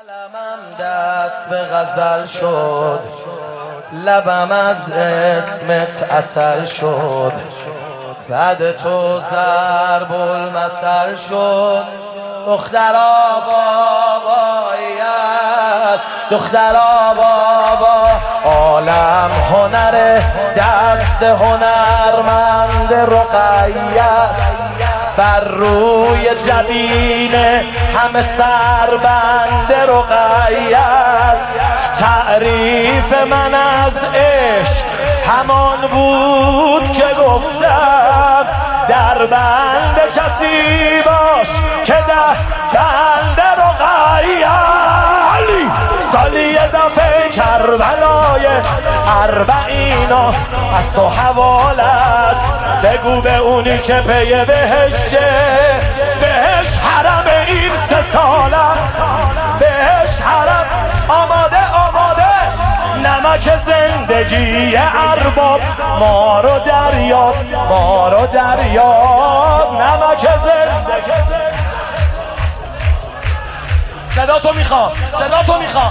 قلمم دست به غزل شد، لبم از اسمت عسل شد، بعد تو ضرب المثل شد. دخترا بابایت، دخترا بابا، عالم هنر دست هنرمند رقیه است، بر روی جبین همه سربند رقیه است. تعریف من از عشق همان بود که گفتم، در بند کسی باش که در بند رقیه. علی سالی دفعه کربلای اربعینا از تو حوال است، بگو به اونی که پی بهشه، بهش حرم این 3 سال است، بهش حرم. آماده آماده نمک زندگی ارباب، ما رو دریاب، ما رو دریاب. نمک زندگی. صدا تو میخوام، صدا تو میخوام.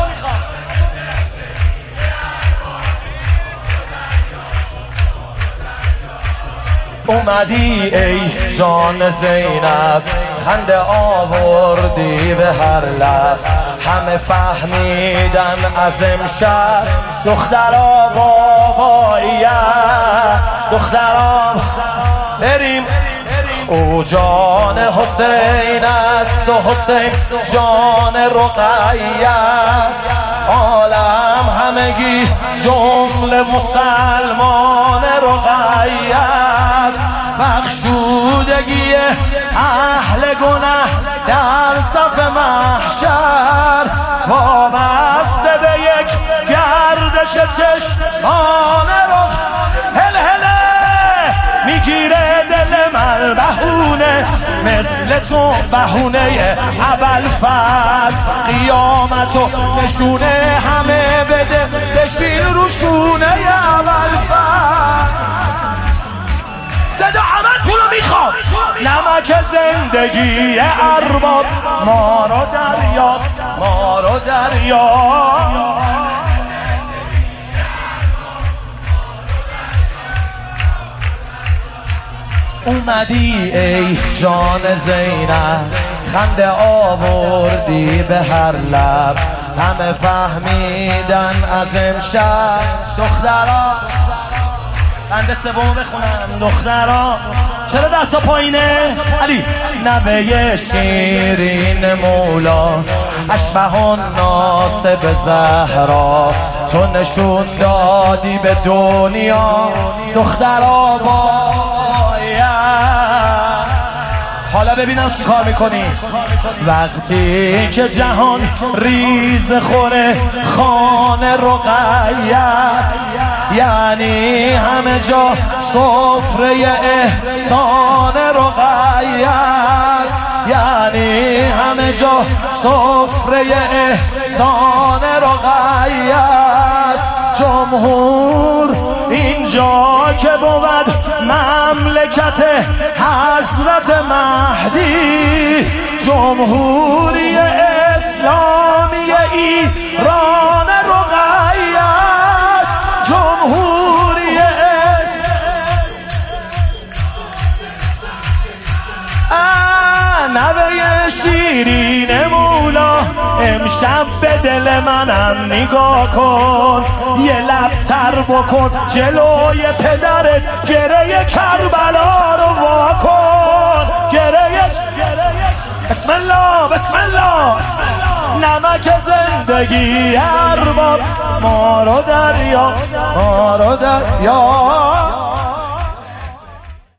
اومدی ای جان زینب، خنده آوردی به هر لب، همه فهمیدن از امشب. دخترا باباییه، دخترا بریم. او جان حسین است و حسین جان رقیه است، عالم همگی جمله مسلمان رقیه است. بخشودگی اهل گناه در صف محشر، وابسته به یک گردش چشمان هل هله میگیره دل من بهونه، مثل تو بهونه ابوالفضل. قیامتو نشونه همه بده، بشین رو شونه ابوالفضل. صدا همتونو میخوام. نمک زندگی ارباب، ما رو دریاب، ما رو دریاب. اومدی ای جان زینب، خنده آوردی به هر لب، همه فهمیدن از امشب. دخترا بنده 3 بخونم. دخترا چرا دستا پایینه؟ علی نوه شیرین مولا، اشبه ناصب زهرا، تو نشون دادی به دنیا. دخترا باید حالا ببینم چی کار میکنی. وقتی که جهان ریز خوره خانه رقیه است، یعنی همه جا سفره احسان رقیه است، یعنی همه جا سفره احسان رقیه است. جمهور اینجا که بود مملکت حضرت مهدی، جمهوری اسلامی ایران رقیه است، جمهوری نوه شیرین مولا، امشب به دل منم نگاه کن، یه لبتر بکن جلوی پدرت، گره کربلا رو واکن، گره. بسم الله بسم الله. نمک زندگی ارباب، ما رو دریا، ما رو دریا.